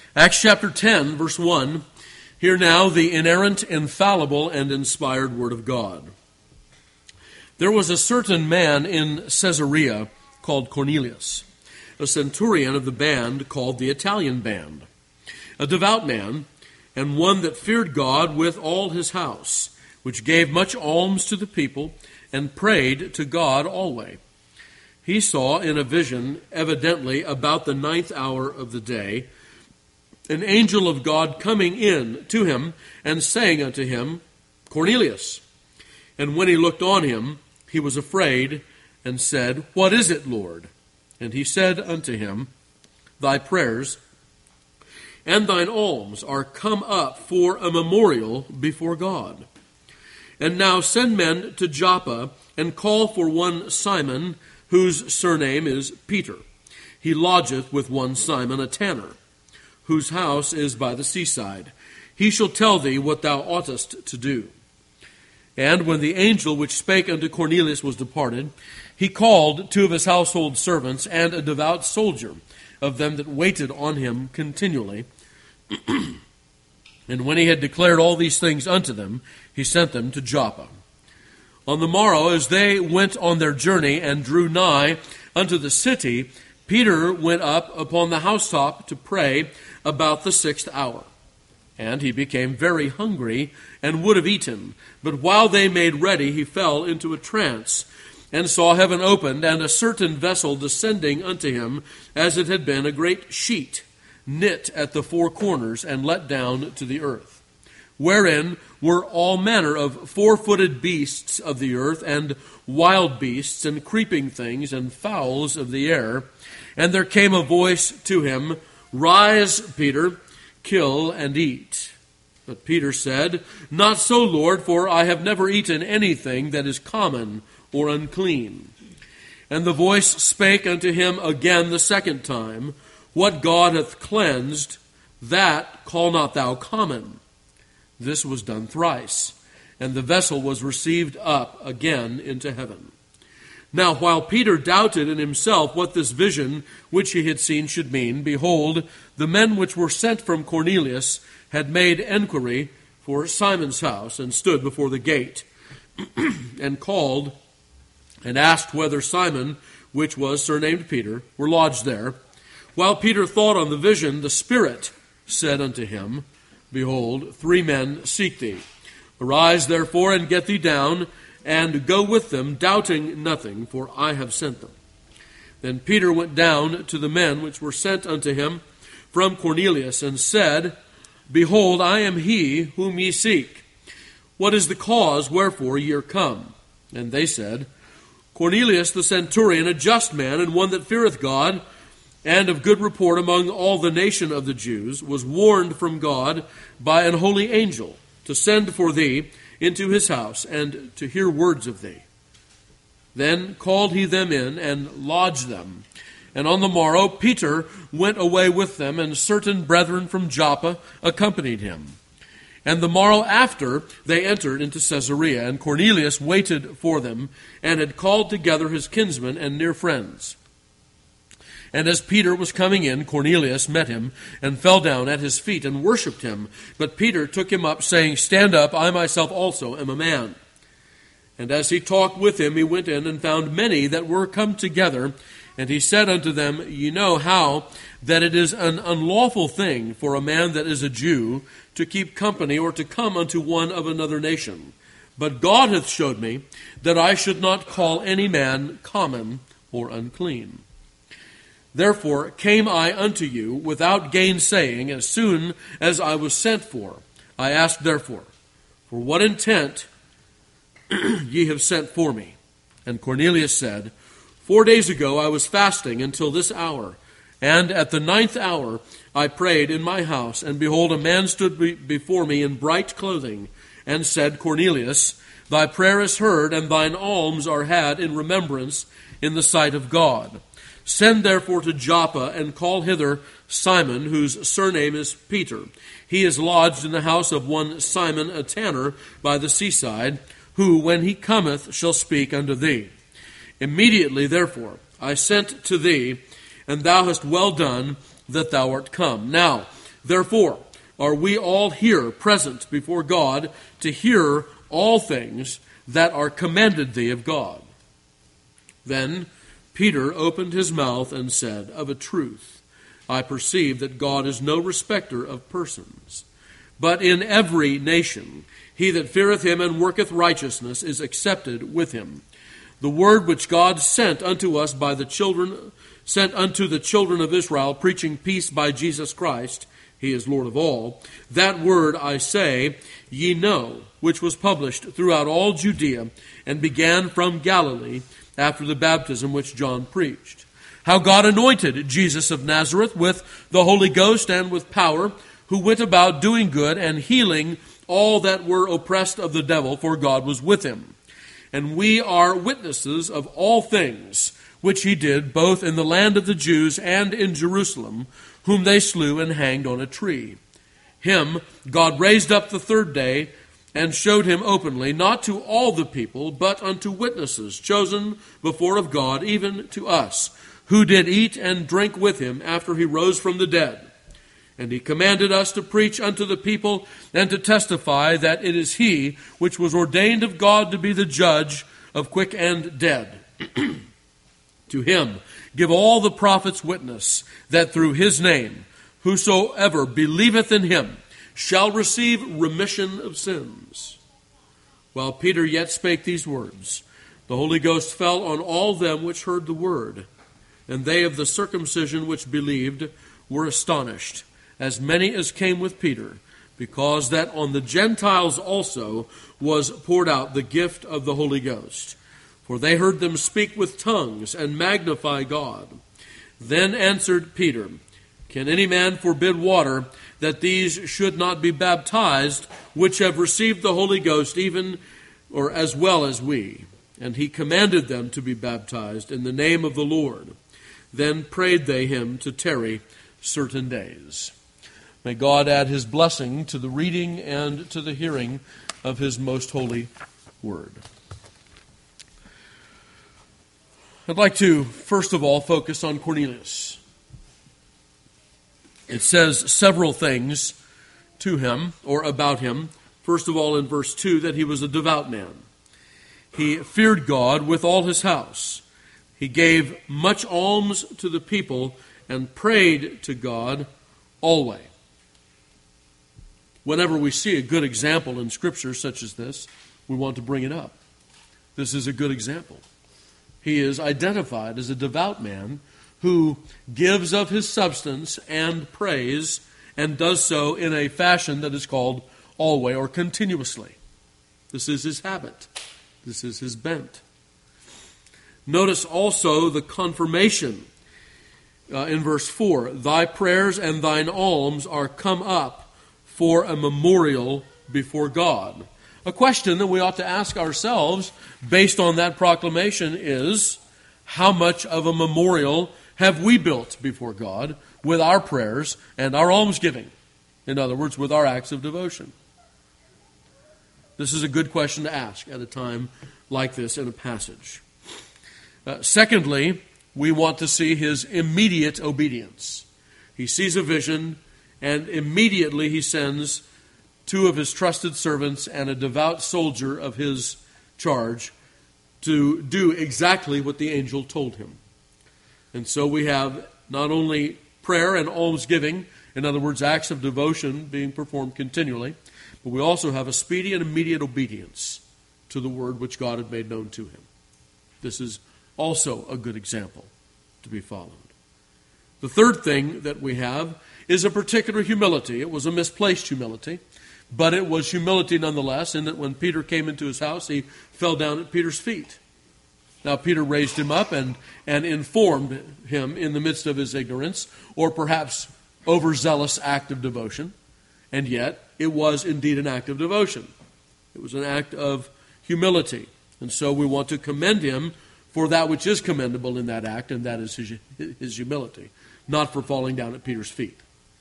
Acts chapter 10, verse 1. Hear now the inerrant, infallible, and inspired word of God. There was a certain man in Caesarea called Cornelius, a centurion of the band called the Italian band, a devout man, and one that feared God with all his house, which gave much alms to the people, and prayed to God always. He saw in a vision, evidently about the 9th hour of the day, an angel of God coming in to him and saying unto him, Cornelius. And when he looked on him, he was afraid and said, What is it, Lord? And he said unto him, Thy prayers and thine alms are come up for a memorial before God. And now send men to Joppa and call for one Simon, whose surname is Peter. He lodgeth with one Simon, a tanner, whose house is by the seaside. He shall tell thee what thou oughtest to do. And when the angel which spake unto Cornelius was departed, he called 2 of his household servants and a devout soldier of them that waited on him continually. And when he had declared all these things unto them, he sent them to Joppa. On the morrow, as they went on their journey and drew nigh unto the city, Peter went up upon the housetop to pray about the 6th hour. And he became very hungry and would have eaten. But while they made ready, he fell into a trance, and saw heaven opened, and a certain vessel descending unto him, as it had been a great sheet, knit at the 4 corners, and let down to the earth, wherein were all manner of 4-footed beasts of the earth, and wild beasts, and creeping things, and fowls of the air. And there came a voice to him, Rise, Peter, kill and eat. But Peter said, Not so, Lord, for I have never eaten anything that is common or unclean. And the voice spake unto him again the 2nd time, What God hath cleansed, that call not thou common. This was done thrice, and the vessel was received up again into heaven. Now while Peter doubted in himself what this vision which he had seen should mean, behold, the men which were sent from Cornelius had made enquiry for Simon's house, and stood before the gate, and called, and asked whether Simon, which was surnamed Peter, were lodged there. While Peter thought on the vision, the Spirit said unto him, Behold, 3 men seek thee. Arise therefore, and get thee down, and go with them, doubting nothing, for I have sent them. Then Peter went down to the men which were sent unto him from Cornelius, and said, Behold, I am he whom ye seek. What is the cause wherefore ye are come? And they said, Cornelius the centurion, a just man, and one that feareth God, and of good report among all the nation of the Jews, was warned from God by an holy angel to send for thee into his house, and to hear words of thee. Then called he them in, and lodged them. And on the morrow Peter went away with them, and certain brethren from Joppa accompanied him. And the morrow after they entered into Caesarea, and Cornelius waited for them, and had called together his kinsmen and near friends. And as Peter was coming in, Cornelius met him, and fell down at his feet, and worshipped him. But Peter took him up, saying, Stand up, I myself also am a man. And as he talked with him, he went in, and found many that were come together. And he said unto them, Ye know how that it is an unlawful thing for a man that is a Jew to keep company, or to come unto one of another nation. But God hath showed me that I should not call any man common or unclean. Therefore came I unto you without gainsaying, as soon as I was sent for. I asked therefore, For what intent ye have sent for me? And Cornelius said, 4 days ago I was fasting until this hour, and at the 9th hour I prayed in my house, and behold, a man stood before me in bright clothing, and said, Cornelius, thy prayer is heard, and thine alms are had in remembrance in the sight of God. Send therefore to Joppa, and call hither Simon, whose surname is Peter. He is lodged in the house of one Simon, a tanner, by the seaside, who, when he cometh, shall speak unto thee. Immediately, therefore, I sent to thee, and thou hast well done that thou art come. Now, Therefore, are we all here present before God to hear all things that are commanded thee of God? Then Peter opened his mouth and said, Of a truth, I perceive that God is no respecter of persons, but in every nation he that feareth him and worketh righteousness is accepted with him. The word which God sent unto us by sent unto the children of Israel, preaching peace by Jesus Christ, he is Lord of all. That word, I say, ye know, which was published throughout all Judea, and began from Galilee, after the baptism which John preached. How God anointed Jesus of Nazareth with the Holy Ghost and with power, who went about doing good and healing all that were oppressed of the devil, for God was with him. And we are witnesses of all things which he did, both in the land of the Jews and in Jerusalem, whom they slew and hanged on a tree. Him God raised up the third day, and showed him openly, not to all the people, but unto witnesses, chosen before of God, even to us, who did eat and drink with him after he rose from the dead. And he commanded us to preach unto the people, and to testify that it is he which was ordained of God to be the judge of quick and dead. To him give all the prophets witness, that through his name whosoever believeth in him shall receive remission of sins. While Peter yet spake these words, the Holy Ghost fell on all them which heard the word, and they of the circumcision which believed were astonished, as many as came with Peter, because that on the Gentiles also was poured out the gift of the Holy Ghost. For they heard them speak with tongues and magnify God. Then answered Peter, Can any man forbid water, that these should not be baptized, which have received the Holy Ghost, even or as well as we? And he commanded them to be baptized in the name of the Lord. Then prayed they him to tarry certain days. May God add his blessing to the reading and to the hearing of his most holy word. I'd like to, first of all, focus on Cornelius. It says several things to him, or about him. First of all, in verse 2, that he was a devout man. He feared God with all his house. He gave much alms to the people and prayed to God always. Whenever we see a good example in Scripture such as this, we want to bring it up. This is a good example. He is identified as a devout man who gives of his substance and prays, and does so in a fashion that is called always or continuously. This is his habit. This is his bent. Notice also the confirmation in verse 4. Thy prayers and thine alms are come up for a memorial before God. A question that we ought to ask ourselves based on that proclamation is, how much of a memorial have we built before God with our prayers and our almsgiving? In other words, with our acts of devotion. This is a good question to ask at a time like this in a passage. Secondly, we want to see his immediate obedience. He sees a vision, and immediately he sends two of his trusted servants and a devout soldier of his charge to do exactly what the angel told him. And so we have not only prayer and almsgiving, in other words, acts of devotion being performed continually, but we also have a speedy and immediate obedience to the word which God had made known to him. This is also a good example to be followed. The third thing that we have is a particular humility. It was a misplaced humility, but it was humility nonetheless, in that when Peter came into his house, he fell down at Peter's feet. Now Peter raised him up and informed him in the midst of his ignorance, or perhaps overzealous act of devotion, and yet it was indeed an act of devotion. It was an act of humility. And so we want to commend him for that which is commendable in that act, and that is his humility, not for falling down at Peter's feet.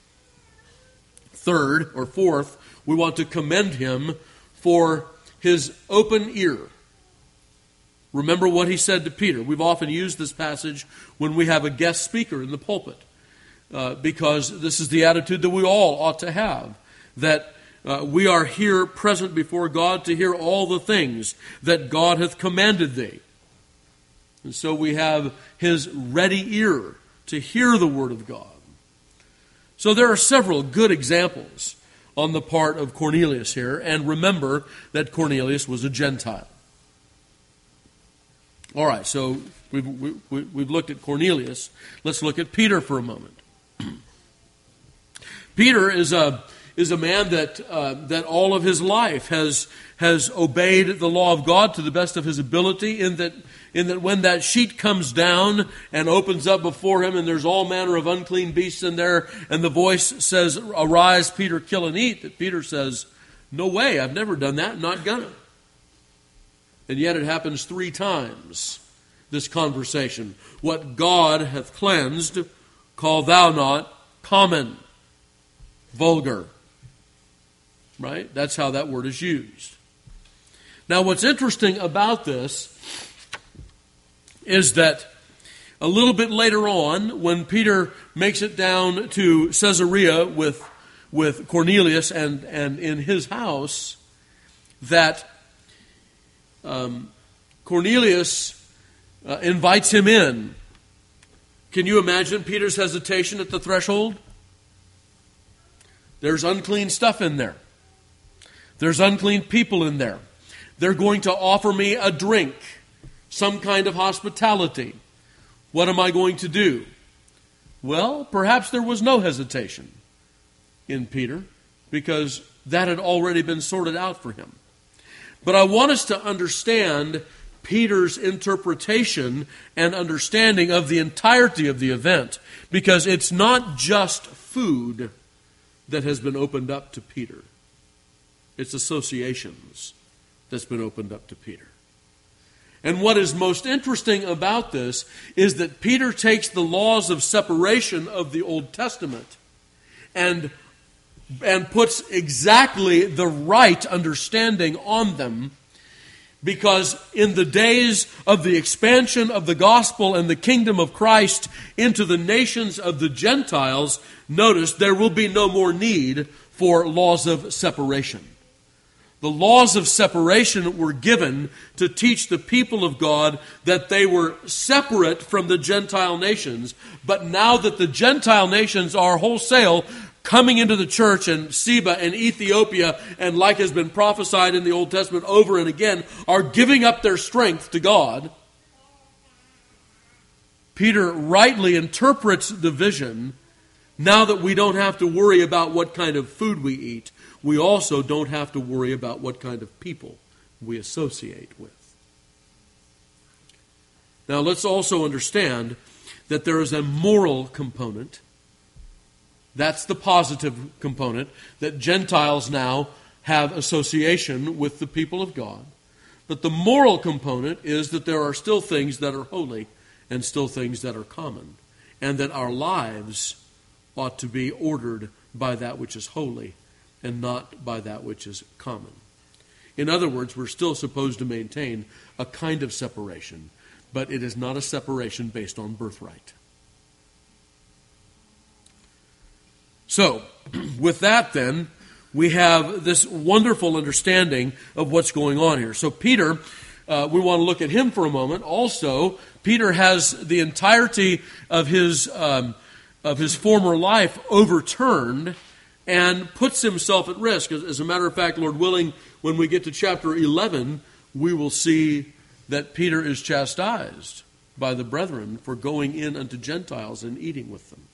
Third, or fourth, we want to commend him for his open ear. Remember what he said to Peter. We've often used this passage when we have a guest speaker in the pulpit. because this is the attitude that we all ought to have, that we are here present before God to hear all the things that God hath commanded thee. And so we have his ready ear to hear the word of God. So there are several good examples on the part of Cornelius here, and remember that Cornelius was a Gentile. All right, so we've looked at Cornelius. Let's look at Peter for a moment. Peter is a man that all of his life has obeyed the law of God to the best of his ability, in that when that sheet comes down and opens up before him and there's all manner of unclean beasts in there, and the voice says, "Arise, Peter, kill and eat," that Peter says, "No way, I've never done that, not gonna." And yet it happens 3 times, this conversation. "What God hath cleansed, call thou not common," vulgar. Right? That's how that word is used. Now, what's interesting about this is that a little bit later on, when Peter makes it down to Caesarea with Cornelius and in his house, that Cornelius invites him in. Can you imagine Peter's hesitation at the threshold? There's unclean stuff in there. There's unclean people in there. They're going to offer me a drink, some kind of hospitality. What am I going to do? Well, perhaps there was no hesitation in Peter, because that had already been sorted out for him. But I want us to understand Peter's interpretation and understanding of the entirety of the event, because it's not just food that has been opened up to Peter. It's associations that's been opened up to Peter. And what is most interesting about this is that Peter takes the laws of separation of the Old Testament and puts exactly the right understanding on them, because in the days of the expansion of the gospel and the kingdom of Christ into the nations of the Gentiles, notice there will be no more need for laws of separation. The laws of separation were given to teach the people of God that they were separate from the Gentile nations. But now that the Gentile nations are wholesale coming into the church, and Seba and Ethiopia, and like has been prophesied in the Old Testament over and again, are giving up their strength to God, Peter rightly interprets the vision. Now that we don't have to worry about what kind of food we eat, we also don't have to worry about what kind of people we associate with. Now, let's also understand that there is a moral component. That's the positive component, that Gentiles now have association with the people of God. But the moral component is that there are still things that are holy and still things that are common, and that our lives ought to be ordered by that which is holy and not by that which is common. In other words, we're still supposed to maintain a kind of separation, but it is not a separation based on birthright. So, with that then, we have this wonderful understanding of what's going on here. So Peter, we want to look at him for a moment. Also, Peter has the entirety of his former life overturned and puts himself at risk. As a matter of fact, Lord willing, when we get to chapter 11, we will see that Peter is chastised by the brethren for going in unto Gentiles and eating with them.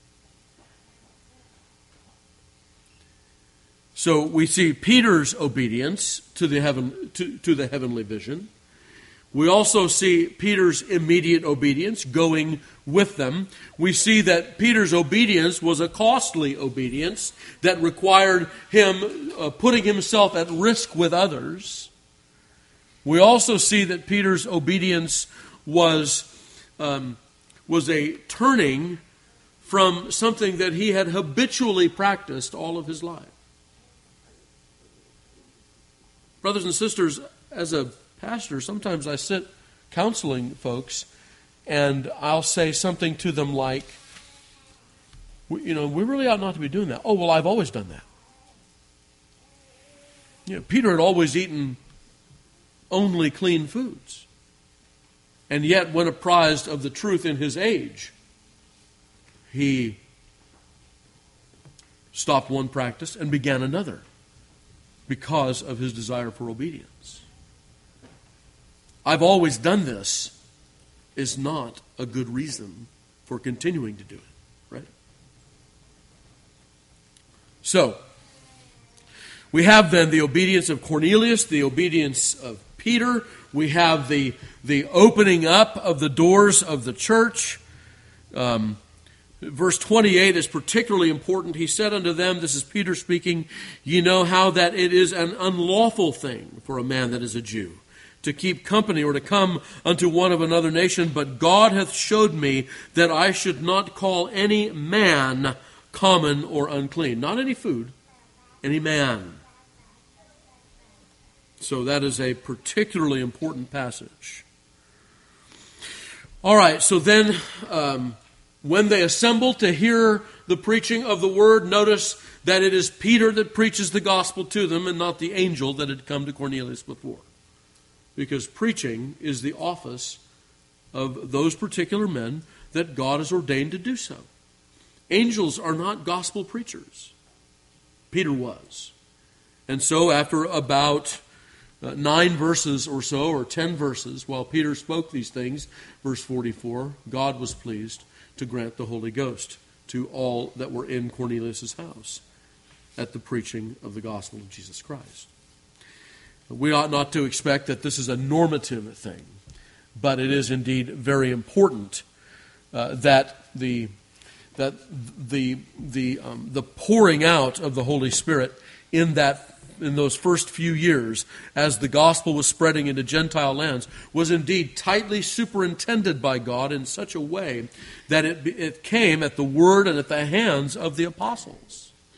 So we see Peter's obedience to the heavenly vision. We also see Peter's immediate obedience, going with them. We see that Peter's obedience was a costly obedience that required him putting himself at risk with others. We also see that Peter's obedience was a turning from something that he had habitually practiced all of his life. Brothers and sisters, as a pastor, sometimes I sit counseling folks and I'll say something to them like, We really ought not to be doing that. Oh, well, I've always done that. Peter had always eaten only clean foods. And yet, when apprised of the truth in his age, he stopped one practice and began another because of his desire for obedience. I've always done this is not a good reason for continuing to do it, right? So, we have then the obedience of Cornelius, the obedience of Peter. We have the opening up of the doors of the church. Verse 28 is particularly important. He said unto them, this is Peter speaking, ye know how that it is an unlawful thing for a man that is a Jew to keep company or to come unto one of another nation, but God hath showed me that I should not call any man common or unclean. Not any food, any man. So that is a particularly important passage. All right, so then when they assemble to hear the preaching of the word, notice that it is Peter that preaches the gospel to them and not the angel that had come to Cornelius before. Because preaching is the office of those particular men that God has ordained to do so. Angels are not gospel preachers. Peter was. And so after about 9 verses or so, or 10 verses, while Peter spoke these things, verse 44, God was pleased to grant the Holy Ghost to all that were in Cornelius' house at the preaching of the gospel of Jesus Christ. We ought not to expect that this is a normative thing, but it is indeed very important that the pouring out of the Holy Spirit in those first few years, as the gospel was spreading into Gentile lands, was indeed tightly superintended by God in such a way that it came at the word and at the hands of the apostles.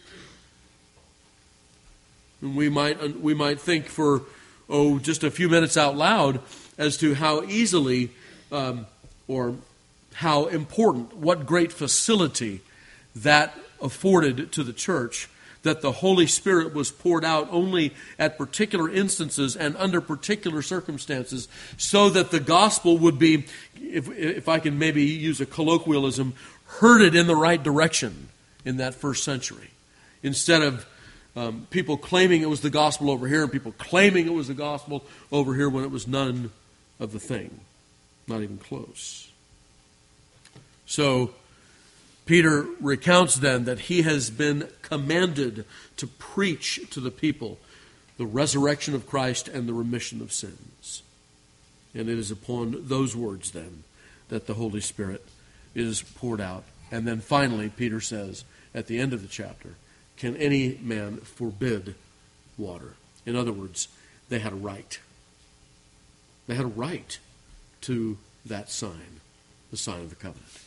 And we might think for just a few minutes out loud as to how easily or how important, what great facility that afforded to the church, that the Holy Spirit was poured out only at particular instances and under particular circumstances, so that the gospel would be, if I can maybe use a colloquialism, herded in the right direction in that first century. Instead of people claiming it was the gospel over here and people claiming it was the gospel over here when it was none of the thing, not even close. So Peter recounts then that he has been commanded to preach to the people the resurrection of Christ and the remission of sins. And it is upon those words then that the Holy Spirit is poured out. And then finally Peter says at the end of the chapter, can any man forbid water? In other words, they had a right. They had a right to that sign, the sign of the covenant.